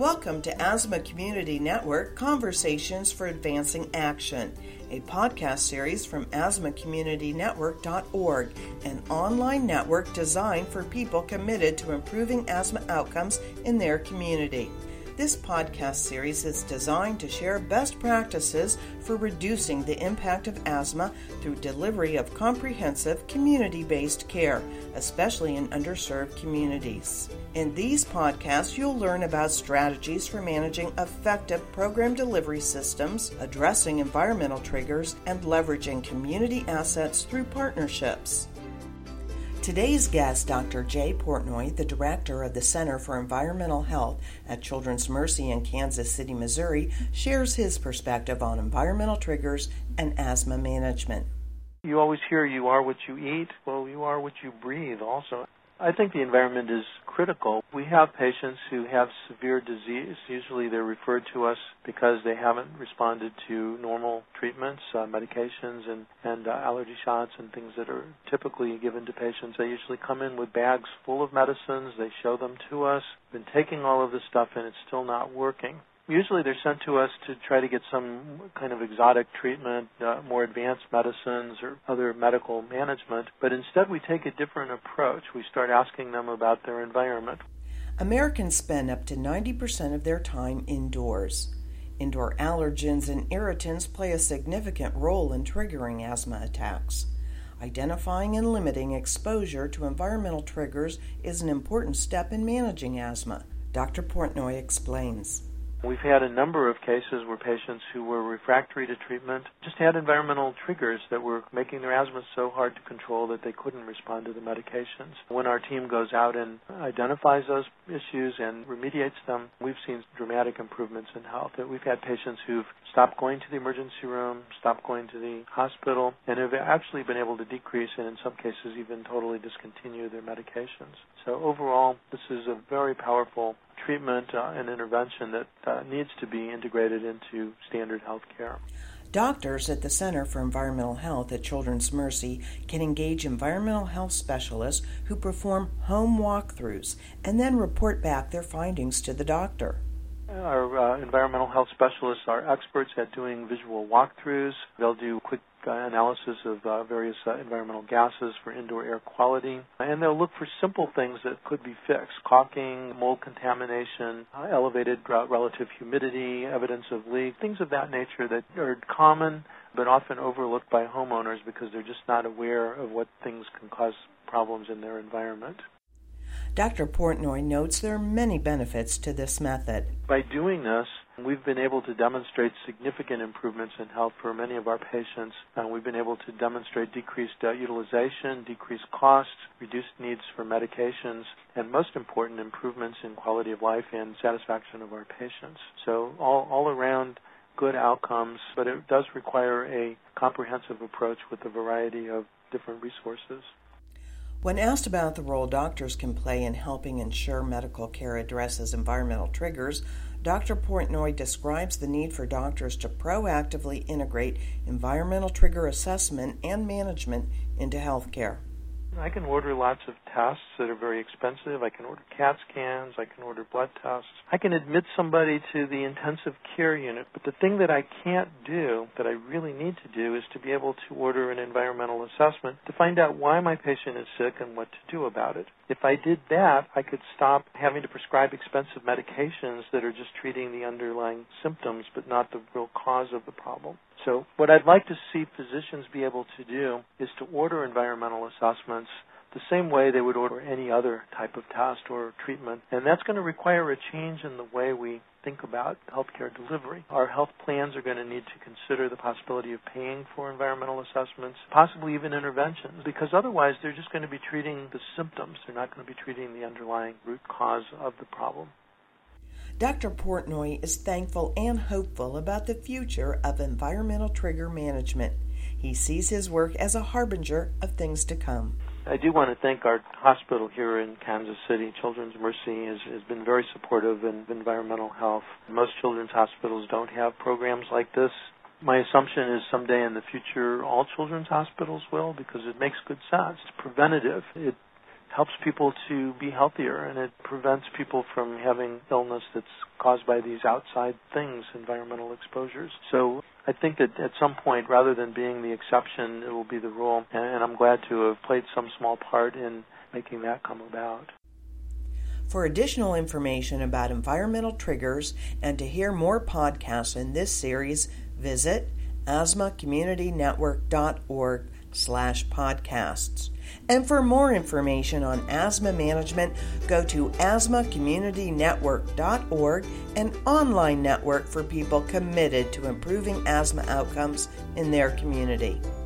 Welcome to Asthma Community Network Conversations for Advancing Action, a podcast series from asthmacommunitynetwork.org, an online network designed for people committed to improving asthma outcomes in their community. This podcast series is designed to share best practices for reducing the impact of asthma through delivery of comprehensive community-based care, especially in underserved communities. In these podcasts, you'll learn about strategies for managing effective program delivery systems, addressing environmental triggers, and leveraging community assets through partnerships. Today's guest, Dr. Jay Portnoy, the director of the Center for Environmental Health at Children's Mercy in Kansas City, Missouri, shares his perspective on environmental triggers and asthma management. You always hear you are what you eat. Well, you are what you breathe also. I think the environment is critical. We have patients who have severe disease. Usually they're referred to us because they haven't responded to normal treatments, medications, and allergy shots and things that are typically given to patients. They usually come in with bags full of medicines. They show them to us. Been taking all of this stuff and it's still not working. Usually they're sent to us to try to get some kind of exotic treatment, more advanced medicines or other medical management, but instead we take a different approach. We start asking them about their environment. Americans spend up to 90% of their time indoors. Indoor allergens and irritants play a significant role in triggering asthma attacks. Identifying and limiting exposure to environmental triggers is an important step in managing asthma. Dr. Portnoy explains. We've had a number of cases where patients who were refractory to treatment just had environmental triggers that were making their asthma so hard to control that they couldn't respond to the medications. When our team goes out and identifies those issues and remediates them, we've seen dramatic improvements in health. We've had patients who've stopped going to the emergency room, stopped going to the hospital, and have actually been able to decrease and in some cases even totally discontinue their medications. So overall, this is a very powerful treatment and intervention that needs to be integrated into standard health care. Doctors at the Center for Environmental Health at Children's Mercy can engage environmental health specialists who perform home walkthroughs and then report back their findings to the doctor. Our environmental health specialists are experts at doing visual walkthroughs. They'll do quick analysis of various environmental gases for indoor air quality, and they'll look for simple things that could be fixed: caulking, mold contamination, elevated relative humidity, evidence of leak, things of that nature that are common but often overlooked by homeowners because they're just not aware of what things can cause problems in their environment. Dr. Portnoy notes there are many benefits to this method. By doing this, we've been able to demonstrate significant improvements in health for many of our patients. We've been able to demonstrate decreased utilization, decreased costs, reduced needs for medications, and most important, improvements in quality of life and satisfaction of our patients. So all around good outcomes, but it does require a comprehensive approach with a variety of different resources. When asked about the role doctors can play in helping ensure medical care addresses environmental triggers, Dr. Portnoy describes the need for doctors to proactively integrate environmental trigger assessment and management into healthcare. I can order lots of tests that are very expensive. I can order CAT scans. I can order blood tests. I can admit somebody to the intensive care unit. But the thing that I can't do, that I really need to do, is to be able to order an environmental assessment to find out why my patient is sick and what to do about it. If I did that, I could stop having to prescribe expensive medications that are just treating the underlying symptoms but not the real cause of the problem. So what I'd like to see physicians be able to do is to order environmental assessments the same way they would order any other type of test or treatment. And that's going to require a change in the way we think about healthcare delivery. Our health plans are going to need to consider the possibility of paying for environmental assessments, possibly even interventions, because otherwise they're just going to be treating the symptoms. They're not going to be treating the underlying root cause of the problem. Dr. Portnoy is thankful and hopeful about the future of environmental trigger management. He sees his work as a harbinger of things to come. I do want to thank our hospital here in Kansas City. Children's Mercy has been very supportive in environmental health. Most children's hospitals don't have programs like this. My assumption is someday in the future all children's hospitals will, because it makes good sense. It's preventative. It helps people to be healthier, and it prevents people from having illness that's caused by these outside things, environmental exposures. So I think that at some point, rather than being the exception, it will be the rule, and I'm glad to have played some small part in making that come about. For additional information about environmental triggers and to hear more podcasts in this series, visit asthmacommunitynetwork.org/podcasts. And for more information on asthma management, go to asthmacommunitynetwork.org, an online network for people committed to improving asthma outcomes in their community.